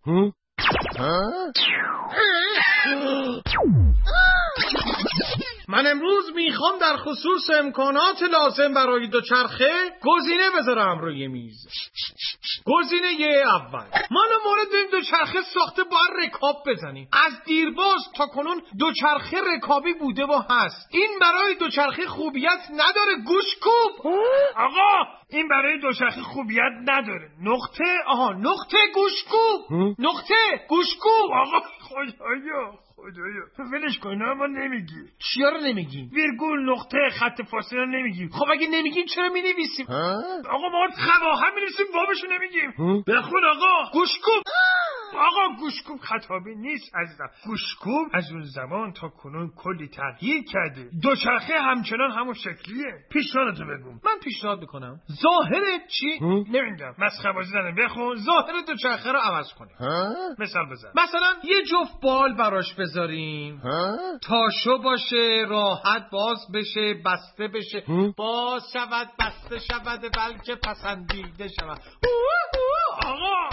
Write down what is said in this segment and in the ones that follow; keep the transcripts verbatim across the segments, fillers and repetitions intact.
من امروز میخوام در خصوص امکانات لازم برای دوچرخه گزینه بذارم روی میز. گزینه اول، ما مورد این دوچرخه ساخته باید رکاب بزنیم. از دیرباز تا کنون دوچرخه رکابی بوده و هست. این برای دوچرخه خوبیت نداره. گوشکوب. آقا این برای دوچرخه خوبیت نداره. نقطه. آها نقطه گوشکوب. نقطه گوشکوب. آقا خدایا خدایا ولش کن، ما نمیگی. چیا رو نمیگیم؟ ویرگول، نقطه، خط فاصله رو نمیگیم. خب اگه نمیگیم چرا مینویسیم؟ آقا ما خواها مینویسیم، بابشو نمیگیم. بخون آقا. گوشکوب. آقا گوشکوب خطابی نیست عزیزم. گوشکوب از اون زمان تا کنون کلی تغییر کرده. دوچرخه همچنان همون شکلیه. پیشنهادتو بگو. من پیشنهاد میکنم ظاهر چی؟ نمیدونم، مسخره بازی زدن. بخون. ظاهر دوچرخه رو عوض کنیم. مثال بزن. مثلا یه جفت بال براش بذاریم، تاشو باشه، راحت باز بشه، بسته بشه، باز شود، بسته شود، بلکه پسندیده شود. آقا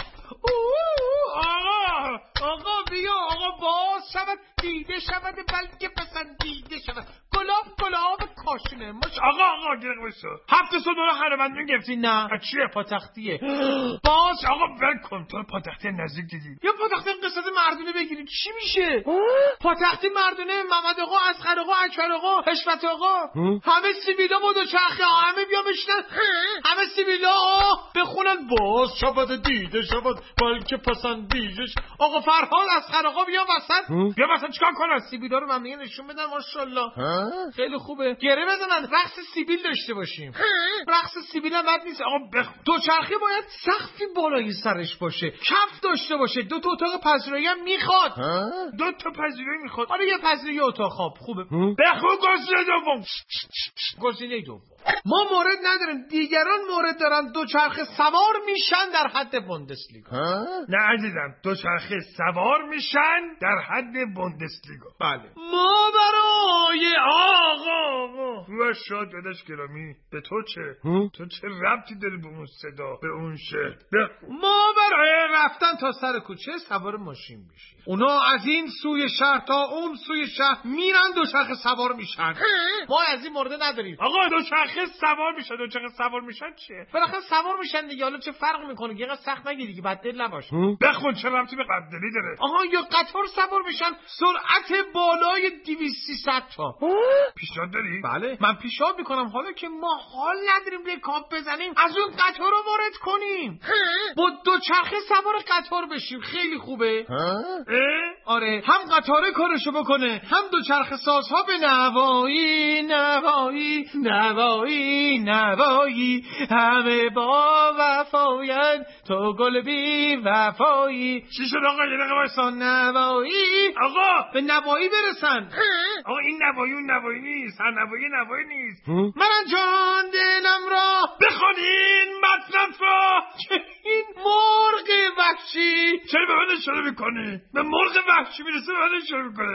آقا آقا بیا آقا، باز شود، دیده شود، بلکه پسندیده شود. گلاب گلاب کاشونه مش. آقا آقا گیره بایستا. هفته سو داره حرمندون گرفتی؟ نه. چیه؟ پاتختیه. باز آقا ول کن. تو پاتختی نزدیک دیدی یا پاتختی قصد مردونه بگیرید چی میشه؟ پاتختی مردونه محمد آقا، اصغر آقا، اکبر آقا، حشمت آقا، همه سیبیلا با دوچرخه، همه بیا بشنن، همه سیبیلا بخونن باز شود، دیده شود، بلکه پسندیده شود. آقا فرهاد، اصغر آقا بیا وسط. بیا وسط چیکار کنن؟ سیبیلا رو من نشون بدن. ماشاءالله خیلی خوبه. گره بزنن، رقص سیبیل داشته باشیم. رقص سیبیل هم بد نیست. آقا بخ... دوچرخه باید سقفی بالای سرش باشه، کف داشته باشه، دو تا اتاق پذیرایی هم میخواد. دو تا پذیرایی میخواد. آره یه پذیرایی اتاق خواب. خوبه. بخون گزینه دوم. گزینه دوم، ما مورد نداریم، دیگران مورد دارن. دوچرخه سوار میشن در حد بوندسلیگا. نه عزیزم، دوچرخه سوار میشن در حد بوندسلیگا. بله. ما برای آقا آقا روش شاد دادش گرامی، به تو چه؟ تو چه ربطی داری به اون صدا، به اون شعر؟ ما برای رفتن تا سر کوچه سوار ماشین میشیم. اونا از این سوی شهر تا اون سوی شهر میرن، دوچرخه سوار میشن. ما از این مورد نداریم. آقا دوچرخه سوار میشن. دوچرخه سوار میشن چیه؟ بالاخره سوار میشن دیگه. حالا چه فرق میکنه؟ یه سخت نگیری که بد دل نباش. بخون. چه ربطی به بد دلی داره؟ آها یا قطار سوار میشن، سرعت بالای دویست سیصد تا. پیشنهاد داری؟ بله من پیشنهاد میکنم حالا که ما حال نداریم رکاب بزنیم، از اون قطار رو وارد کنیم، با دوچرخه سوار قطار بشیم. خیلی خوبه. آره، هم قطاره کارشو بکنه، هم دوچرخه سازها به نوایی نوایی نوایی نوایی، همه با وفایند تو گل بی وفایی. چی شد آقا؟ یه دقیقه وایسا. نوایی. آقا به نوایی برسن. آقا این نوایی اون نوایی نیست. هر نوایی نوایی نیست. من جان دلم را بخونین مطلب را که این مرغ وحشی. چرا به من اشاره میکنی؟ به مرغ وحشی میرسه به من اشاره میکنه.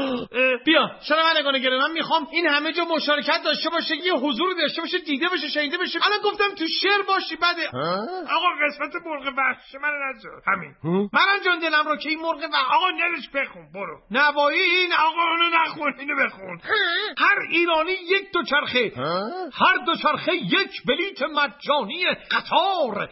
بیا شنوندگان گرامی، من میخوام این همه جا مشارکت داشته باشه، یه حضور داشته باشه، دیده بشه، شنیده بشه. الان گفتم تو شعر باشی بده. آقا قسمت مرغ وحشی من نذار. همین. من جان دلم را که این مرغ وحشی. آقا نلش بخون برو. نوایی. این آقا اونو نخون، اینو بخون. هر ایرانی یک دوچرخه، هر دوچرخه یک بلیت مجانی قطار.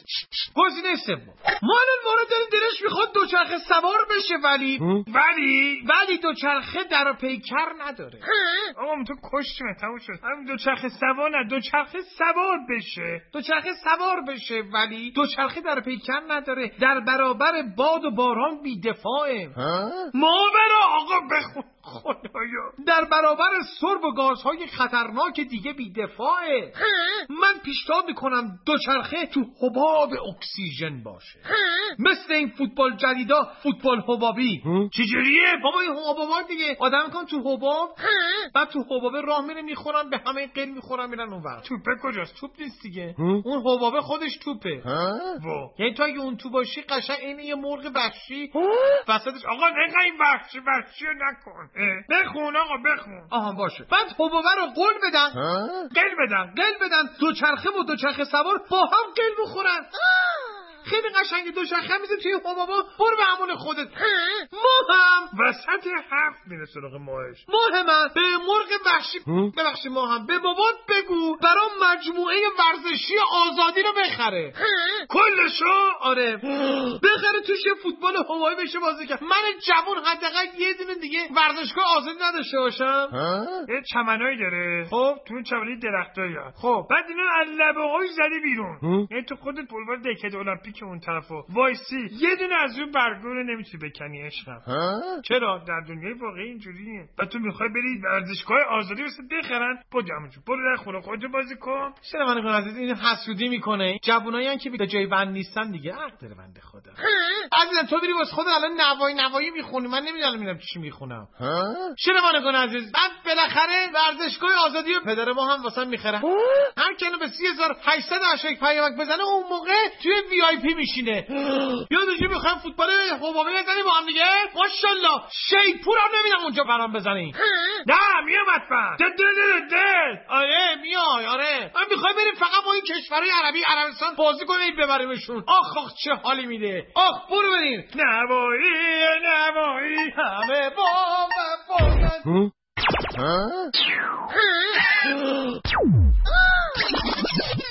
گزینه سوم، ما الان وارد دلش میخواد دوچرخه سوار بشه، ولی ولی ولی دوچرخه در پیکر نداره. آقا من تو کشتمه، تموم شد. همین دوچرخه سوار نه، دوچرخه سوار بشه. دوچرخه سوار بشه ولی دوچرخه در پیکر نداره، در برابر باد و باران بی‌دفاعه. ما برا آقا بخون خدایا. در برابر سرب و گازهای خطرناک دیگه بی‌دفاعه. من پیشنهاد میکنم دوچرخه تو حباب اکسیژن باشه، مثل این فوتبال جدیدا، فوتبال حبابی. چجوریه بابا؟ این حبابا دیگه آدم کن تو حباب، بعد تو حباب راه میره میخورن، به همه قل میخورن میرن اون وقت. توپه کجاست؟ توپ نیست دیگه، اون حبابه خودش توپه. وا یعنی تو اگه اون تو باشی قشنگ این یه مرغ وحشی وسطش. آقا نگه این وحشی وحشی رو نکن. بخون آقا بخون. آها باشه. بعد حبابه رو قل بدن، قل بدن قل بدن، دوچرخه و دوچرخه سوار با هم قل بخورن. خیلی قشنگه. دوچرخه میذاری توی حبابا، برو به همون خودت. ما هم وسط هفت میره سراغ ماهش. ماه من به مرغ وحشی ببخشید ما هم به بابات بگو برام مجموعه ورزشی آزادی رو بخره. کلشو؟ آره بخره توش یه فوتبال هوایی بشه بازی کرد. من جوون حداقل یه دونه دیگه ورزشگاه آزادی نداشته باشم. یه چمنایی داره. خب تو اون چمنی درختایی ها. خب بعد اینا از لبه‌هاش زدی بیرون. یعنی تو خودت بولوار دکه المپیک اون طرفو وایسی یه دونه از اون برگو رو نمیتونی بکنی عشقم. چرا؟ در دنیای واقعی اینجوریه. و تو میخوای بری ورزشگاه آزادی واسه بخرن؟ برو همونجا. برو در خونه خودت بازی کن. چرا من عزیز این حسودی میکنه؟ جوونایی که به جای بند نیستن دیگه. حق داره بنده خدا. عزیزم تو بری واسه خودت الان نوایی نوایی میخونی، من نمیدونم میرم چی میخونم. چرا من کن عزیز؟ بعد بالاخره ورزشگاه آزادی و پدر ما هم واسه میخره. هر کنه به سی هزار و هشتصد و هشتاد پیامک بزنه اون موقع توی وی آی پی میشینه. یادتون میخوام فوتبال حبابی بزنیم با هم دیگه؟ ماشاءالله شیپور هم نمیدم اونجا برام بزنیم. نه میام حتما. دل دل دل. آره میای. آره من میخوام بریم فقط با این کشورهای عربی عربستان بازی کنیم ببریمشون. آخ آخ چه حالی میده. آخ برو بریم. نوایی نوایی همه با وفا. ها